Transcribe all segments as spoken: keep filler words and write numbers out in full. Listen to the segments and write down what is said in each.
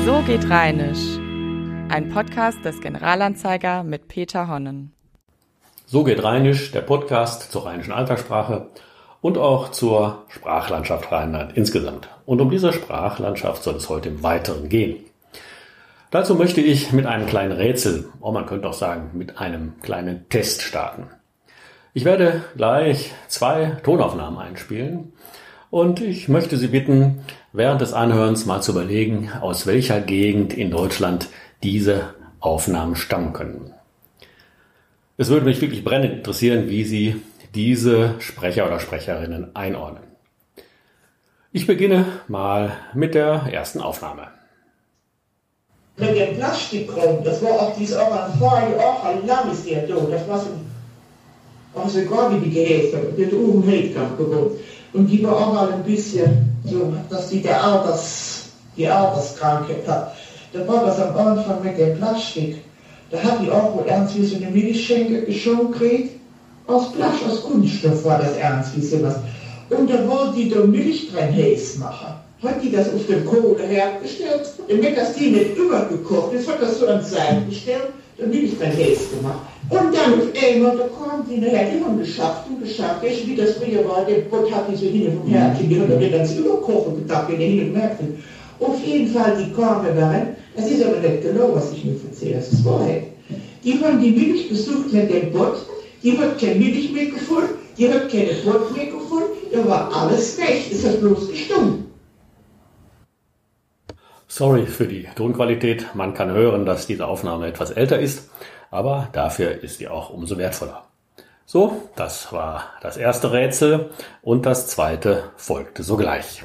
So geht Rheinisch. Ein Podcast des Generalanzeiger mit Peter Honnen. So geht Rheinisch, der Podcast zur rheinischen Alltagssprache und auch zur Sprachlandschaft Rheinland insgesamt. Und um diese Sprachlandschaft soll es heute im Weiteren gehen. Dazu möchte ich mit einem kleinen Rätsel, oh man könnte auch sagen, mit einem kleinen Test starten. Ich werde gleich zwei Tonaufnahmen einspielen und ich möchte Sie bitten, während des Anhörens mal zu überlegen, aus welcher Gegend in Deutschland diese Aufnahmen stammen können. Es würde mich wirklich brennend interessieren, wie Sie diese Sprecher oder Sprecherinnen einordnen. Ich beginne mal mit der ersten Aufnahme. Mit dem Plastikraum, das war auch dieses auch ein paar Jahre, ein lang ist der da, das war so, also gar wie die Gehäuse, der oben Heidkamp gewohnt. Und die war auch mal ein bisschen so, dass die der Alters, die Alterskrankheit hat. Da war das am Anfang mit dem Plastik. Da hat die auch wohl irgendwie so eine Milchschenke geschenkt gekriegt. Aus Plastik, aus Kunststoff war das irgendwie sowas. Und da wollte die da Milch drin heiß machen. Hat die das auf den Kohle hergestellt, damit das die nicht übergekocht ist, hat das so ans Seil gestellt, da Milch drin heiß gemacht. Und dann auf einmal, da kam die nachher immer geschafft und geschafft. Weißt du, wie das früher war, der Gott hat die so hin vom Herdchen gehört, da wird dann überkochen gedacht, wenn er hin und merkte. Auf jeden Fall, die kamen rein, es ist aber nicht genau, was ich mir erzähle, das ist Wahrheit. Die haben die Milch gesucht mit dem Bott, die hat keine Milch mehr gefunden, die hat keine Bott mehr gefunden, da war alles weg, es hat bloß gestummt. Sorry für die Tonqualität, man kann hören, dass diese Aufnahme etwas älter ist, aber dafür ist sie auch umso wertvoller. So, das war das erste Rätsel und das zweite folgte sogleich.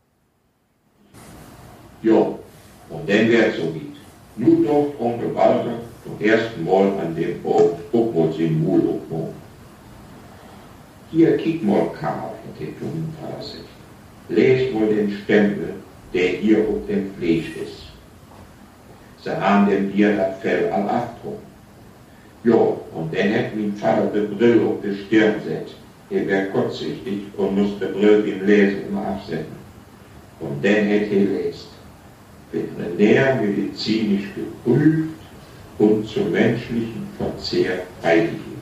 Ja, und dann wär's so geht. Nun durft Onkel Walter zum ersten Mal an dem Ort Spuckmutz in Mühl aufnehmen. Hier kick mal Karl, hat der jungen Vater sagt. Lest mal den Stempel, der hier auf dem Fleisch ist. Sie haben dem Bier das Fell an Achtung. Ja, und dann hat mein Vater die Brille auf die Stirn gesetzt. Er wär kurzsichtig und musste die Brille beim Lesen immer absetzen. Und dann hat er lest. Veterinärmedizinisch geprüft und zum menschlichen Verzehr freigegeben.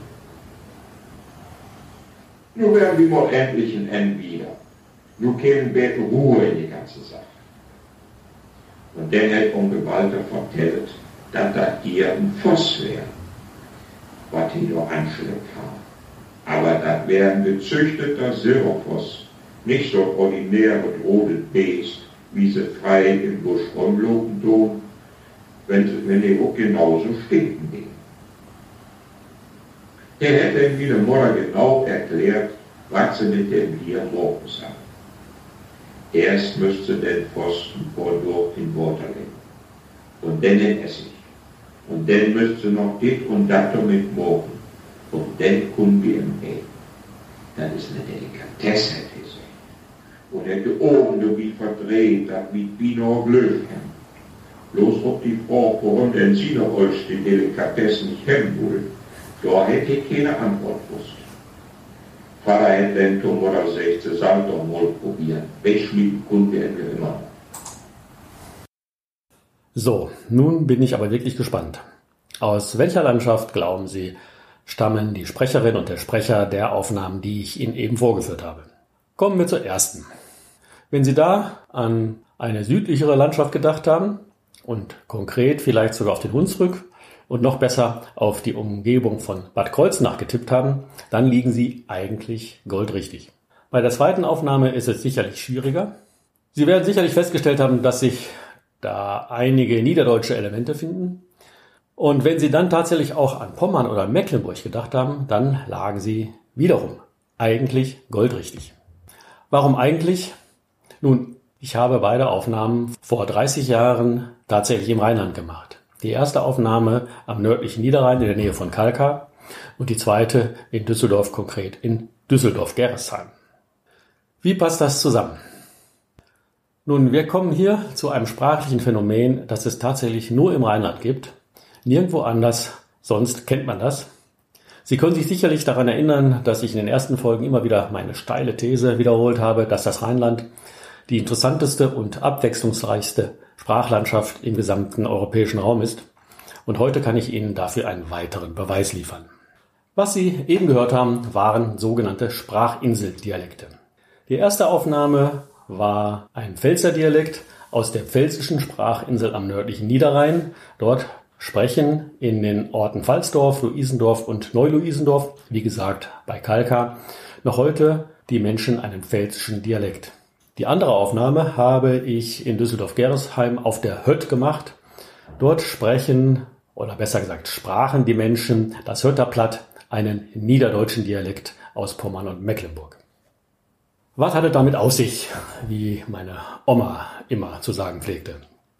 Nun werden wir mal endlich ein Ende wieder. Nun kämen wir Ruhe in die ganze Sache. Und dann hat Onkel Walter vertellt, dass das hier ein Voss wäre, was ihn noch anschleppt haben. Aber das wäre ein gezüchteter Silbervoss, nicht so ordinär bedrohtes Beest, wie sie frei im Busch rumlopen tun, wenn, sie, wenn die auch genauso stinken gehen. Der hätte ihm wieder Mutter genau erklärt, was sie mit dem Bier morgens haben. Erst müsste den Pfosten vordurch in Wasser legen und dann in Essig. Und dann müsste noch dit und dat mit morgen. Und dann können wir ihm eten. Das ist eine Delikatesse, hätte ich gesagt. Und hätte oben du wie verdreht, das wie Bino Glöch haben. Bloß ob die Frau, warum denn sie noch euch die Delikatesse nicht haben wollen, da hätte ich keine Antwort gewusst. Vater hätte den Tom oder sich zusammen doch mal probieren. Wegschmieden konnten wir immer. So, nun bin ich aber wirklich gespannt. Aus welcher Landschaft, glauben Sie, stammen die Sprecherin und der Sprecher der Aufnahmen, die ich Ihnen eben vorgeführt habe? Kommen wir zur ersten. Wenn Sie da an eine südlichere Landschaft gedacht haben und konkret vielleicht sogar auf den Hunsrück und noch besser auf die Umgebung von Bad Kreuznach getippt haben, dann liegen Sie eigentlich goldrichtig. Bei der zweiten Aufnahme ist es sicherlich schwieriger. Sie werden sicherlich festgestellt haben, dass sich da einige niederdeutsche Elemente finden. Und wenn Sie dann tatsächlich auch an Pommern oder Mecklenburg gedacht haben, dann lagen Sie wiederum eigentlich goldrichtig. Warum eigentlich? Nun, ich habe beide Aufnahmen vor dreißig Jahren tatsächlich im Rheinland gemacht. Die erste Aufnahme am nördlichen Niederrhein in der Nähe von Kalkar und die zweite in Düsseldorf, konkret in Düsseldorf-Gerresheim. Wie passt das zusammen? Nun, wir kommen hier zu einem sprachlichen Phänomen, das es tatsächlich nur im Rheinland gibt. Nirgendwo anders, sonst kennt man das. Sie können sich sicherlich daran erinnern, dass ich in den ersten Folgen immer wieder meine steile These wiederholt habe, dass das Rheinland die interessanteste und abwechslungsreichste Sprachlandschaft im gesamten europäischen Raum ist. Und heute kann ich Ihnen dafür einen weiteren Beweis liefern. Was Sie eben gehört haben, waren sogenannte Sprachinseldialekte. Die erste Aufnahme war ein Pfälzer-Dialekt aus der pfälzischen Sprachinsel am nördlichen Niederrhein. Dort sprechen in den Orten Pfalzdorf, Luisendorf und Neu-Luisendorf, wie gesagt bei Kalkar, noch heute die Menschen einen pfälzischen Dialekt. Die andere Aufnahme habe ich in Düsseldorf-Gerresheim auf der Hött gemacht. Dort sprechen, oder besser gesagt sprachen die Menschen das Hötterplatt, einen niederdeutschen Dialekt aus Pommern und Mecklenburg. Was hatte damit auf sich, wie meine Oma immer zu sagen pflegte?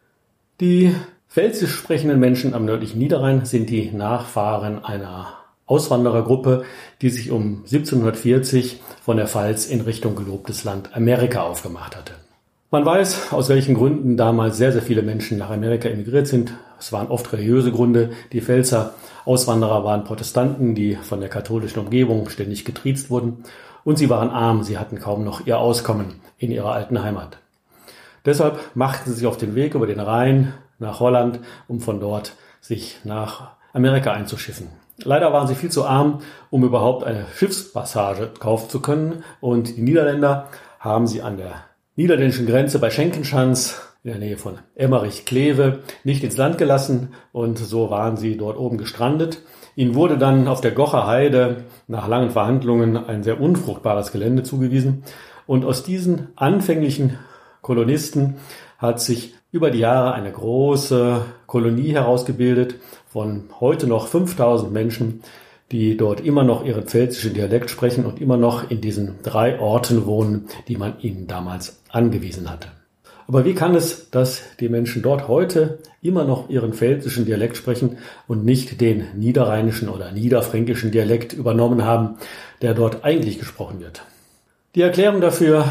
Die pfälzisch sprechenden Menschen am nördlichen Niederrhein sind die Nachfahren einer Auswanderergruppe, die sich um siebzehnhundertvierzig von der Pfalz in Richtung gelobtes Land Amerika aufgemacht hatte. Man weiß, aus welchen Gründen damals sehr, sehr viele Menschen nach Amerika emigriert sind. Es waren oft religiöse Gründe. Die Pfälzer Auswanderer waren Protestanten, die von der katholischen Umgebung ständig getriezt wurden. Und sie waren arm, sie hatten kaum noch ihr Auskommen in ihrer alten Heimat. Deshalb machten sie sich auf den Weg über den Rhein nach Holland, um von dort sich nach Amerika einzuschiffen. Leider waren sie viel zu arm, um überhaupt eine Schiffspassage kaufen zu können. Und die Niederländer haben sie an der niederländischen Grenze bei Schenkenschans in der Nähe von Emmerich-Kleve nicht ins Land gelassen. Und so waren sie dort oben gestrandet. Ihnen wurde dann auf der Gocher Heide nach langen Verhandlungen ein sehr unfruchtbares Gelände zugewiesen. Und aus diesen anfänglichen Kolonisten hat sich über die Jahre eine große Kolonie herausgebildet von heute noch fünftausend Menschen, die dort immer noch ihren pfälzischen Dialekt sprechen und immer noch in diesen drei Orten wohnen, die man ihnen damals angewiesen hatte. Aber wie kann es, dass die Menschen dort heute immer noch ihren pfälzischen Dialekt sprechen und nicht den niederrheinischen oder niederfränkischen Dialekt übernommen haben, der dort eigentlich gesprochen wird? Die Erklärung dafür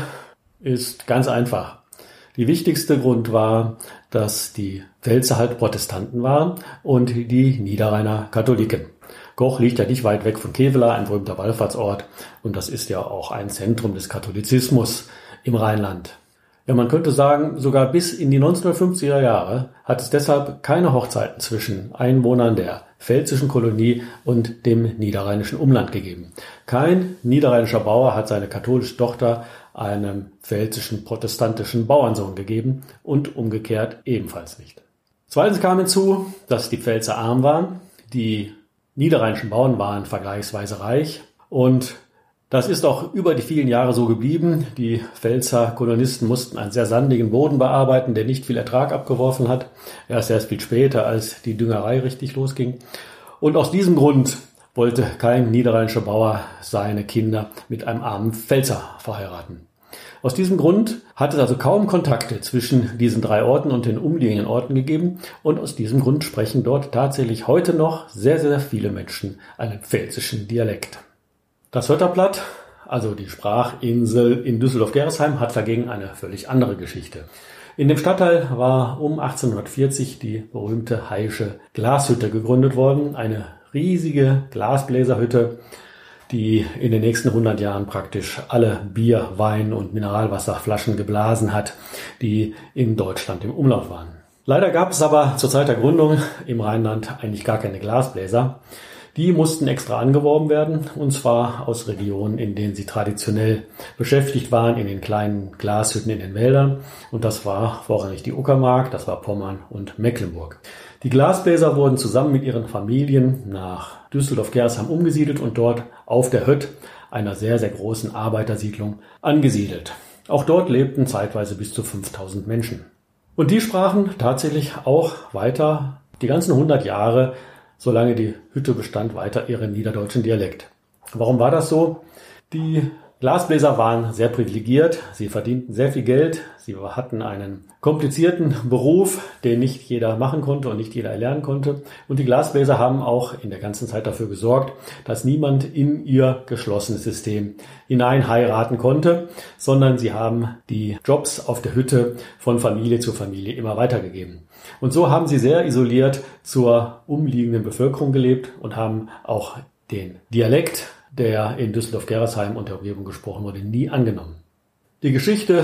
ist ganz einfach. Die wichtigste Grund war, dass die Pfälzer halt Protestanten waren und die Niederrheiner Katholiken. Goch liegt ja nicht weit weg von Kevelaer, ein berühmter Wallfahrtsort, und das ist ja auch ein Zentrum des Katholizismus im Rheinland. Ja, man könnte sagen, sogar bis in die neunzehnhundertfünfziger Jahre hat es deshalb keine Hochzeiten zwischen Einwohnern der pfälzischen Kolonie und dem niederrheinischen Umland gegeben. Kein niederrheinischer Bauer hat seine katholische Tochter einem pfälzischen protestantischen Bauernsohn gegeben und umgekehrt ebenfalls nicht. Zweitens kam hinzu, dass die Pfälzer arm waren, die niederrheinischen Bauern waren vergleichsweise reich, und das ist auch über die vielen Jahre so geblieben. Die Pfälzer Kolonisten mussten einen sehr sandigen Boden bearbeiten, der nicht viel Ertrag abgeworfen hat. Erst erst viel später, als die Düngerei richtig losging. Und aus diesem Grund wollte kein niederrheinischer Bauer seine Kinder mit einem armen Pfälzer verheiraten. Aus diesem Grund hat es also kaum Kontakte zwischen diesen drei Orten und den umliegenden Orten gegeben, und aus diesem Grund sprechen dort tatsächlich heute noch sehr, sehr viele Menschen einen pfälzischen Dialekt. Das Hötterplatt, also die Sprachinsel in Düsseldorf-Gerresheim, hat dagegen eine völlig andere Geschichte. In dem Stadtteil war um achtzehnhundertvierzig die berühmte Heysche Glashütte gegründet worden, eine riesige Glasbläserhütte, die in den nächsten hundert Jahren praktisch alle Bier-, Wein- und Mineralwasserflaschen geblasen hat, die in Deutschland im Umlauf waren. Leider gab es aber zur Zeit der Gründung im Rheinland eigentlich gar keine Glasbläser. Die mussten extra angeworben werden, und zwar aus Regionen, in denen sie traditionell beschäftigt waren, in den kleinen Glashütten in den Wäldern. Und das war vorrangig die Uckermark, das war Pommern und Mecklenburg. Die Glasbläser wurden zusammen mit ihren Familien nach Düsseldorf-Gerresheim umgesiedelt und dort auf der Hött, einer sehr, sehr großen Arbeitersiedlung, angesiedelt. Auch dort lebten zeitweise bis zu fünftausend Menschen. Und die sprachen tatsächlich auch weiter die ganzen hundert Jahre, solange die Hütte bestand, weiter ihren niederdeutschen Dialekt. Warum war das so? Die Glasbläser waren sehr privilegiert, sie verdienten sehr viel Geld, sie hatten einen komplizierten Beruf, den nicht jeder machen konnte und nicht jeder erlernen konnte. Und die Glasbläser haben auch in der ganzen Zeit dafür gesorgt, dass niemand in ihr geschlossenes System hinein heiraten konnte, sondern sie haben die Jobs auf der Hütte von Familie zu Familie immer weitergegeben. Und so haben sie sehr isoliert zur umliegenden Bevölkerung gelebt und haben auch den Dialekt, der in Düsseldorf-Gerresheim und der Umgebung gesprochen wurde, nie angenommen. Die Geschichte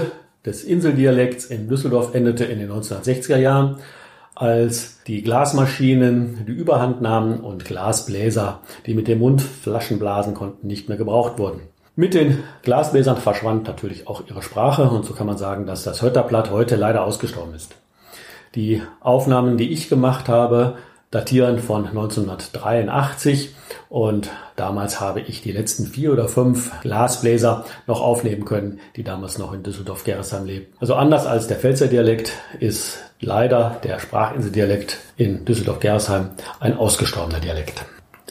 des Inseldialekts in Düsseldorf endete in den neunzehnhundertsechziger Jahren, als die Glasmaschinen die Überhand nahmen und Glasbläser, die mit dem Mund Flaschen blasen konnten, nicht mehr gebraucht wurden. Mit den Glasbläsern verschwand natürlich auch ihre Sprache und so kann man sagen, dass das Hötterplatt heute leider ausgestorben ist. Die Aufnahmen, die ich gemacht habe, datieren von neunzehnhundertdreiundachtzig und damals habe ich die letzten vier oder fünf Glasbläser noch aufnehmen können, die damals noch in Düsseldorf-Gerresheim lebten. Also anders als der Pfälzer Dialekt ist leider der Sprachinseldialekt in Düsseldorf-Gerresheim ein ausgestorbener Dialekt.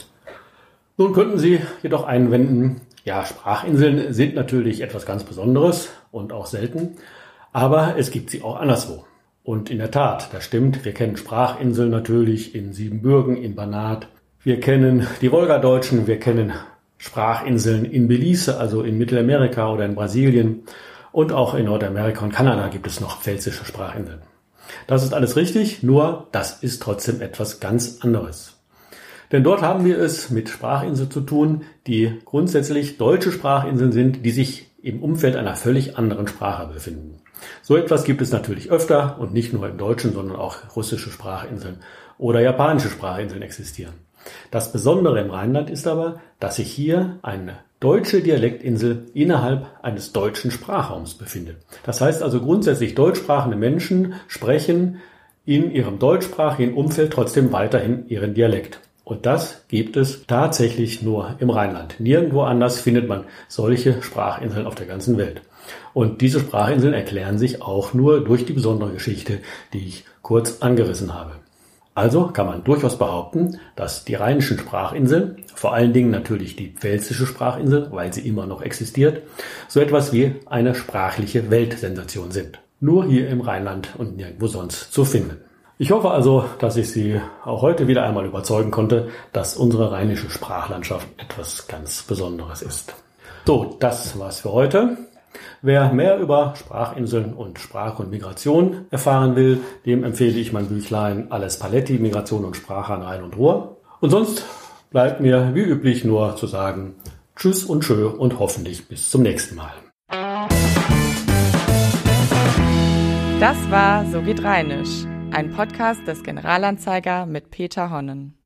Nun könnten Sie jedoch einwenden, ja, Sprachinseln sind natürlich etwas ganz Besonderes und auch selten, aber es gibt sie auch anderswo. Und in der Tat, das stimmt, wir kennen Sprachinseln natürlich in Siebenbürgen, in Banat. Wir kennen die Wolgadeutschen, wir kennen Sprachinseln in Belize, also in Mittelamerika oder in Brasilien. Und auch in Nordamerika und Kanada gibt es noch pfälzische Sprachinseln. Das ist alles richtig, nur das ist trotzdem etwas ganz anderes. Denn dort haben wir es mit Sprachinseln zu tun, die grundsätzlich deutsche Sprachinseln sind, die sich im Umfeld einer völlig anderen Sprache befinden. So etwas gibt es natürlich öfter und nicht nur im Deutschen, sondern auch russische Sprachinseln oder japanische Sprachinseln existieren. Das Besondere im Rheinland ist aber, dass sich hier eine deutsche Dialektinsel innerhalb eines deutschen Sprachraums befindet. Das heißt also grundsätzlich deutschsprachende Menschen sprechen in ihrem deutschsprachigen Umfeld trotzdem weiterhin ihren Dialekt. Und das gibt es tatsächlich nur im Rheinland. Nirgendwo anders findet man solche Sprachinseln auf der ganzen Welt. Und diese Sprachinseln erklären sich auch nur durch die besondere Geschichte, die ich kurz angerissen habe. Also kann man durchaus behaupten, dass die rheinischen Sprachinseln, vor allen Dingen natürlich die pfälzische Sprachinsel, weil sie immer noch existiert, so etwas wie eine sprachliche Weltsensation sind. Nur hier im Rheinland und nirgendwo sonst zu finden. Ich hoffe also, dass ich Sie auch heute wieder einmal überzeugen konnte, dass unsere rheinische Sprachlandschaft etwas ganz Besonderes ist. So, das war's für heute. Wer mehr über Sprachinseln und Sprache und Migration erfahren will, dem empfehle ich mein Büchlein Alles Paletti, Migration und Sprache an Rhein und Ruhr. Und sonst bleibt mir wie üblich nur zu sagen Tschüss und Tschö und hoffentlich bis zum nächsten Mal. Das war So geht Rheinisch, ein Podcast des Generalanzeiger mit Peter Honnen.